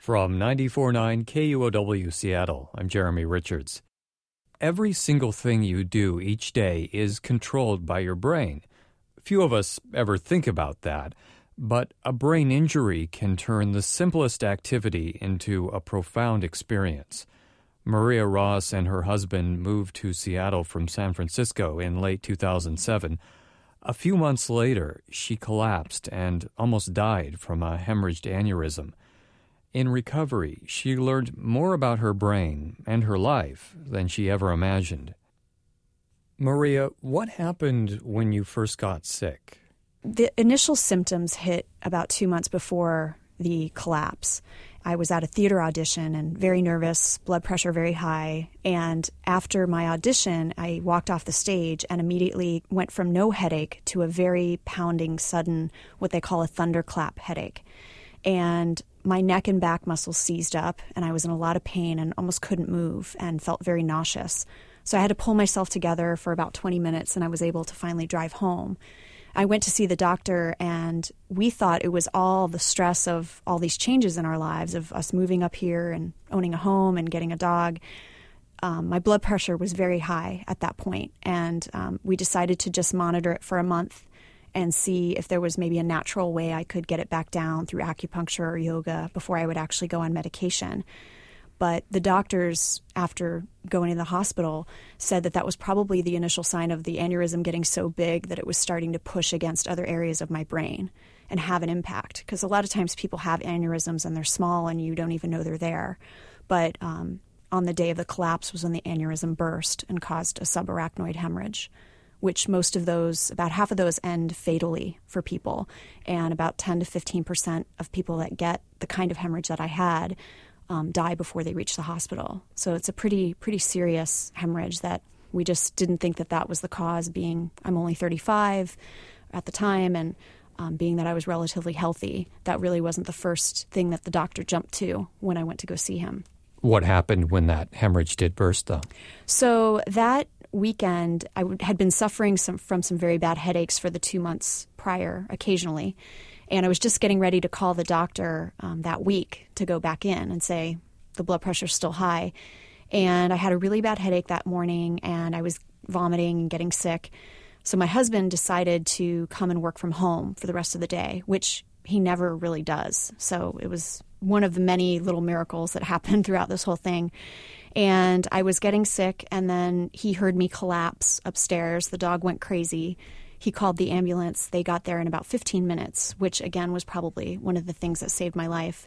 From 94.9 KUOW Seattle, I'm Jeremy Richards. Every single thing you do each day is controlled by your brain. Few of us ever think about that, but a brain injury can turn the simplest activity into a profound experience. Maria Ross and her husband moved to Seattle from San Francisco in late 2007. A few months later, she collapsed and almost died from a hemorrhaged aneurysm. In recovery, she learned more about her brain and her life than she ever imagined. Maria, what happened when you first got sick? The initial symptoms hit about 2 months before the collapse. I was at a theater audition and very nervous, blood pressure very high. And after my audition, I walked off the stage and immediately went from no headache to a very pounding, sudden, what they call a thunderclap headache. And my neck and back muscles seized up, and I was in a lot of pain and almost couldn't move and felt very nauseous. So I had to pull myself together for about 20 minutes, and I was able to finally drive home. I went to see the doctor, and we thought it was all the stress of all these changes in our lives, of us moving up here and owning a home and getting a dog. My blood pressure was very high at that point, and we decided to just monitor it for a month and see if there was maybe a natural way I could get it back down through acupuncture or yoga before I would actually go on medication. But the doctors, after going to the hospital, said that that was probably the initial sign of the aneurysm getting so big that it was starting to push against other areas of my brain and have an impact. Because a lot of times people have aneurysms and they're small and you don't even know they're there. But on the day of the collapse was when the aneurysm burst and caused a subarachnoid hemorrhage, which most of those, about half of those end fatally for people. And about 10 to 15% of people that get the kind of hemorrhage that I had die before they reach the hospital. So it's a pretty serious hemorrhage that we just didn't think that that was the cause, being I'm only 35 at the time, and being that I was relatively healthy. That really wasn't the first thing that the doctor jumped to when I went to go see him. What happened when that hemorrhage did burst, though? So that weekend, I had been suffering from some very bad headaches for the 2 months prior, occasionally. And I was just getting ready to call the doctor that week to go back in and say the blood pressure's still high. And I had a really bad headache that morning, and I was vomiting and getting sick. So my husband decided to come and work from home for the rest of the day, which he never really does. So it was one of the many little miracles that happened throughout this whole thing. And I was getting sick, and then he heard me collapse upstairs. The dog went crazy. He called the ambulance. They got there in about 15 minutes, which, again, was probably one of the things that saved my life.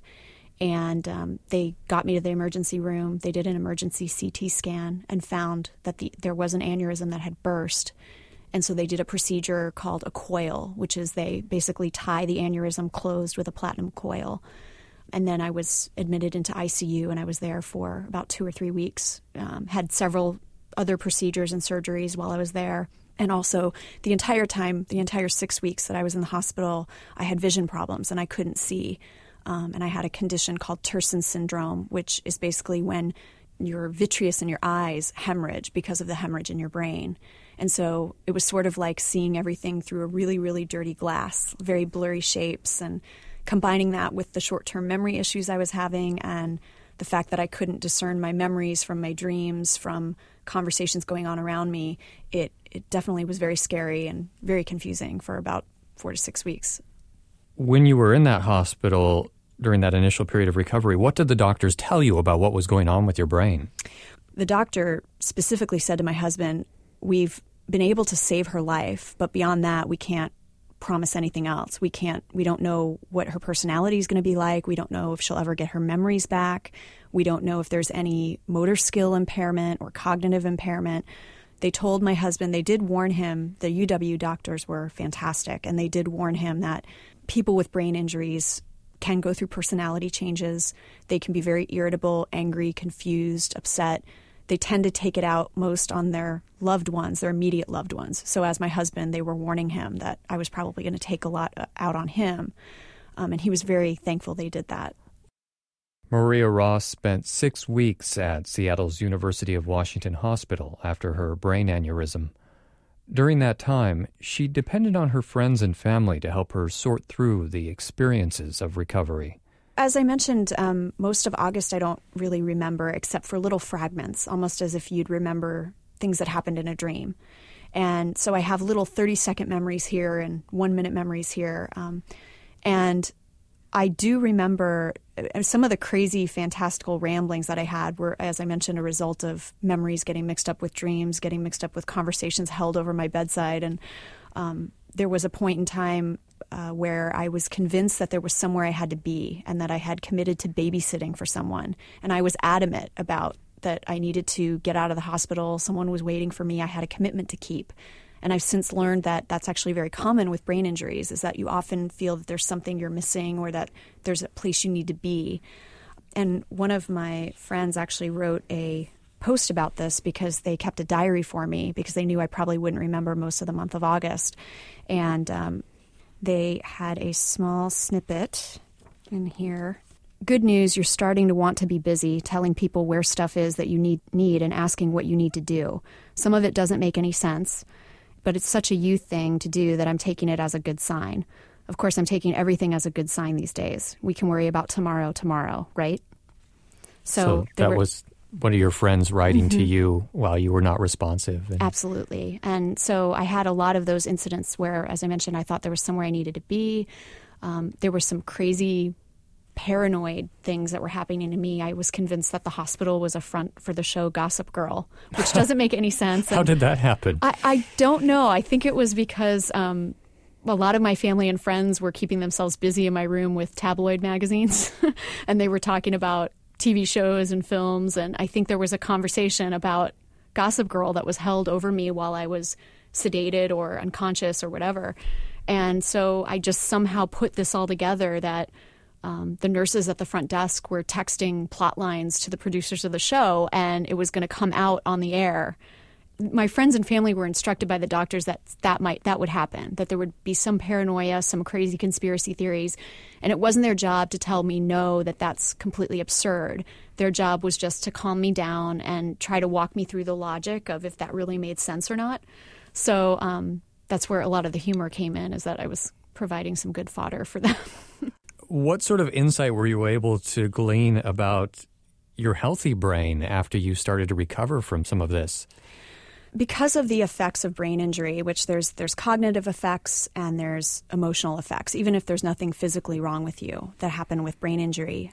And they got me to the emergency room. They did an emergency CT scan and found that there was an aneurysm that had burst. And so they did a procedure called a coil, which is they basically tie the aneurysm closed with a platinum coil. And then I was admitted into ICU, and I was there for about 2 or 3 weeks, had several other procedures and surgeries while I was there. And also the entire time, the entire 6 weeks that I was in the hospital, I had vision problems and I couldn't see. And I had a condition called Terson syndrome, which is basically when your vitreous in your eyes hemorrhage because of the hemorrhage in your brain. And so it was sort of like seeing everything through a really, really dirty glass, very blurry shapes, and combining that with the short-term memory issues I was having and the fact that I couldn't discern my memories from my dreams, from conversations going on around me, it definitely was very scary and very confusing for about 4 to 6 weeks. When you were in that hospital during that initial period of recovery, what did the doctors tell you about what was going on with your brain? The doctor specifically said to my husband, we've been able to save her life, but beyond that, we can't promise anything else. We don't know what her personality is going to be like. We don't know if she'll ever get her memories back. We don't know if there's any motor skill impairment or cognitive impairment. They told my husband, they did warn him, the UW doctors were fantastic, and they did warn him that people with brain injuries can go through personality changes. They can be very irritable, angry, confused, upset. They tend to take it out most on their loved ones, their immediate loved ones. So as my husband, they were warning him that I was probably going to take a lot out on him. And he was very thankful they did that. Maria Ross spent 6 weeks at Seattle's University of Washington Hospital after her brain aneurysm. During that time, she depended on her friends and family to help her sort through the experiences of recovery. As I mentioned, most of August I don't really remember except for little fragments, almost as if you'd remember things that happened in a dream. And so I have little 30-second memories here and 1-minute memories here. And I do remember some of the crazy, fantastical ramblings that I had were, as I mentioned, a result of memories getting mixed up with dreams, getting mixed up with conversations held over my bedside. And there was a point in time where I was convinced that there was somewhere I had to be and that I had committed to babysitting for someone. And I was adamant about that I needed to get out of the hospital. Someone was waiting for me. I had a commitment to keep. And I've since learned that that's actually very common with brain injuries, is that you often feel that there's something you're missing or that there's a place you need to be. And one of my friends actually wrote a post about this because they kept a diary for me because they knew I probably wouldn't remember most of the month of August. And they had a small snippet in here. Good news, you're starting to want to be busy, telling people where stuff is that you need and asking what you need to do. Some of it doesn't make any sense, but it's such a you thing to do that I'm taking it as a good sign. Of course, I'm taking everything as a good sign these days. We can worry about tomorrow, right? So that was one of your friends writing to you while you were not responsive. Absolutely. And so I had a lot of those incidents where, as I mentioned, I thought there was somewhere I needed to be. There were some crazy paranoid things that were happening to me. I was convinced that the hospital was a front for the show Gossip Girl, which doesn't make any sense. How did that happen? I don't know. I think it was because a lot of my family and friends were keeping themselves busy in my room with tabloid magazines, and they were talking about TV shows and films, and I think there was a conversation about Gossip Girl that was held over me while I was sedated or unconscious or whatever. And so I just somehow put this all together that the nurses at the front desk were texting plot lines to the producers of the show, and it was going to come out on the air. My friends and family were instructed by the doctors that would happen, that there would be some paranoia, some crazy conspiracy theories, and it wasn't their job to tell me no, that that's completely absurd. Their job was just to calm me down and try to walk me through the logic of if that really made sense or not. So that's where a lot of the humor came in, is that I was providing some good fodder for them. What sort of insight were you able to glean about your healthy brain after you started to recover from some of this? Because of the effects of brain injury, which there's cognitive effects and there's emotional effects, even if there's nothing physically wrong with you that happen with brain injury,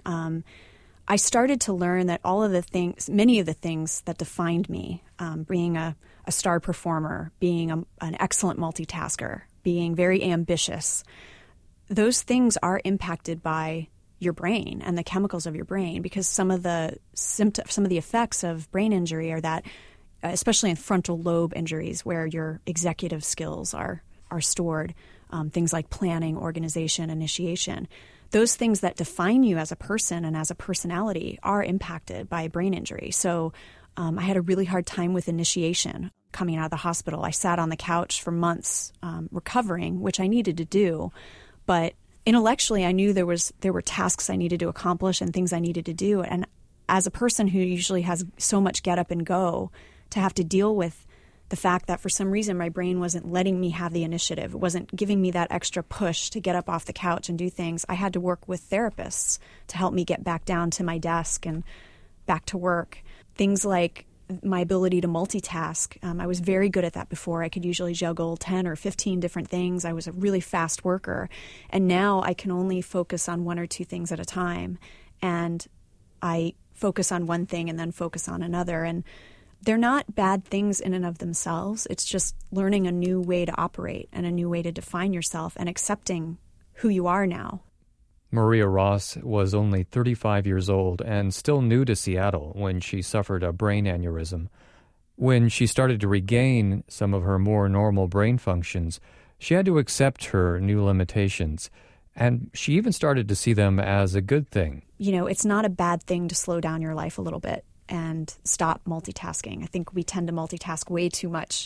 I started to learn that many of the things that defined me, being a star performer, being an excellent multitasker, being very ambitious, those things are impacted by your brain and the chemicals of your brain, because some of the effects of brain injury are that, especially in frontal lobe injuries where your executive skills are stored, things like planning, organization, initiation, those things that define you as a person and as a personality are impacted by brain injury. So I had a really hard time with initiation coming out of the hospital. I sat on the couch for months recovering, which I needed to do. But intellectually, I knew there were tasks I needed to accomplish and things I needed to do. And as a person who usually has so much get up and go, to have to deal with the fact that for some reason my brain wasn't letting me have the initiative, it wasn't giving me that extra push to get up off the couch and do things, I had to work with therapists to help me get back down to my desk and back to work. Things like my ability to multitask. I was very good at that before. I could usually juggle 10 or 15 different things. I was a really fast worker. And now I can only focus on one or two things at a time. And I focus on one thing and then focus on another. And they're not bad things in and of themselves. It's just learning a new way to operate and a new way to define yourself and accepting who you are now. Maria Ross was only 35 years old and still new to Seattle when she suffered a brain aneurysm. When she started to regain some of her more normal brain functions, she had to accept her new limitations, and she even started to see them as a good thing. You know, it's not a bad thing to slow down your life a little bit and stop multitasking. I think we tend to multitask way too much.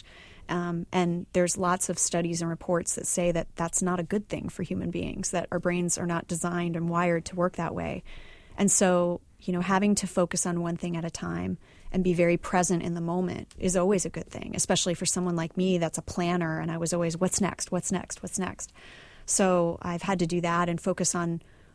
And there's lots of studies and reports that say that that's not a good thing for human beings, that our brains are not designed and wired to work that way. And so, you know, having to focus on one thing at a time and be very present in the moment is always a good thing, especially for someone like me that's a planner, and I was always, what's next? So I've had to do that and focus on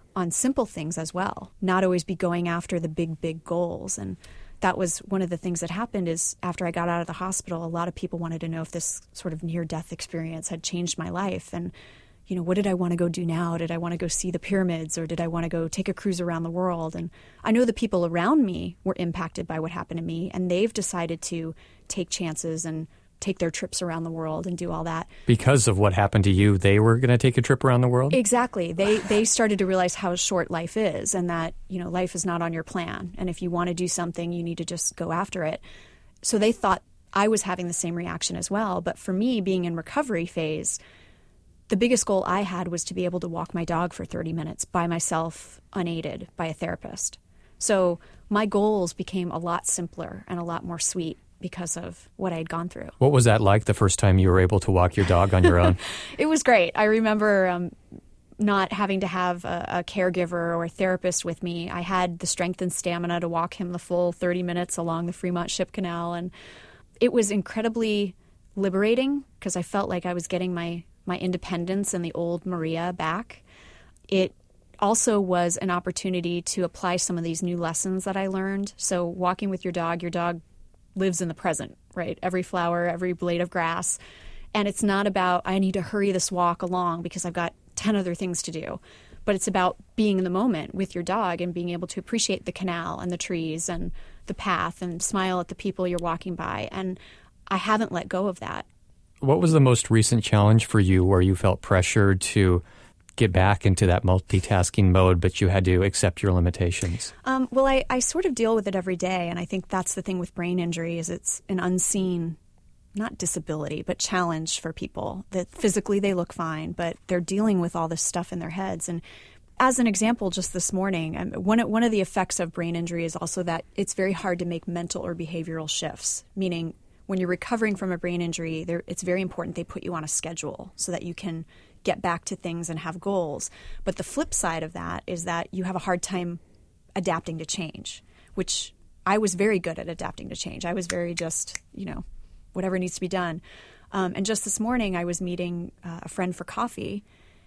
on simple things as well, not always be going after the big goals. And that was one of the things that happened is after I got out of the hospital, a lot of people wanted to know if this sort of near-death experience had changed my life. And, what did I want to go do now? Did I want to go see the pyramids, or did I want to go take a cruise around the world? And I know the people around me were impacted by what happened to me, and they've decided to take chances and take their trips around the world and do all that. Because of what happened to you, they were going to take a trip around the world? Exactly. They started to realize how short life is, and that, life is not on your plan. And if you want to do something, you need to just go after it. So they thought I was having the same reaction as well. But for me, being in recovery phase, the biggest goal I had was to be able to walk my dog for 30 minutes by myself, unaided by a therapist. So my goals became a lot simpler and a lot more sweet because of what I had gone through. What was that like the first time you were able to walk your dog on your own? It was great. I remember not having to have a caregiver or a therapist with me. I had the strength and stamina to walk him the full 30 minutes along the Fremont Ship Canal. And it was incredibly liberating because I felt like I was getting my independence and the old Maria back. It also was an opportunity to apply some of these new lessons that I learned. So walking with your dog lives in the present, right? Every flower, every blade of grass. And it's not about, I need to hurry this walk along because I've got 10 other things to do. But it's about being in the moment with your dog and being able to appreciate the canal and the trees and the path and smile at the people you're walking by. And I haven't let go of that. What was the most recent challenge for you where you felt pressured to get back into that multitasking mode, but you had to accept your limitations? Well, I sort of deal with it every day, and I think that's the thing with brain injury is it's an unseen, not disability, but challenge for people that physically they look fine, but they're dealing with all this stuff in their heads. And as an example, just this morning, one of the effects of brain injury is also that it's very hard to make mental or behavioral shifts, meaning when you're recovering from a brain injury, it's very important they put you on a schedule so that you can get back to things and have goals. But the flip side of that is that you have a hard time adapting to change, which I was very good at adapting to change. I was very just, whatever needs to be done. And just this morning, I was meeting a friend for coffee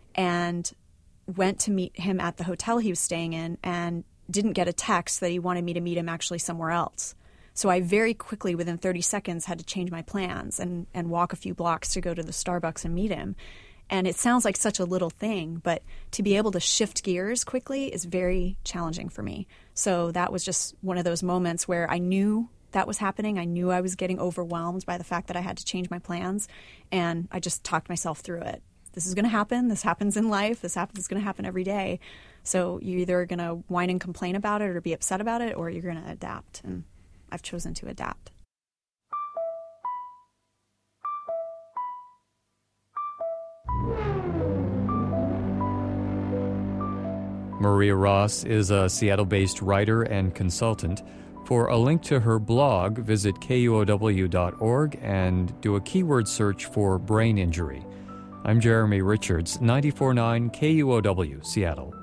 and went to meet him at the hotel he was staying in and didn't get a text that he wanted me to meet him actually somewhere else. So I very quickly, within 30 seconds, had to change my plans and walk a few blocks to go to the Starbucks and meet him. And it sounds like such a little thing, but to be able to shift gears quickly is very challenging for me. So that was just one of those moments where I knew that was happening. I knew I was getting overwhelmed by the fact that I had to change my plans, and I just talked myself through it. This is going to happen. This happens in life. It's going to happen every day. So you're either going to whine and complain about it or be upset about it, or you're going to adapt. And I've chosen to adapt. Maria Ross is a Seattle-based writer and consultant. For a link to her blog, visit KUOW.org and do a keyword search for brain injury. I'm Jeremy Richards, 94.9 KUOW, Seattle.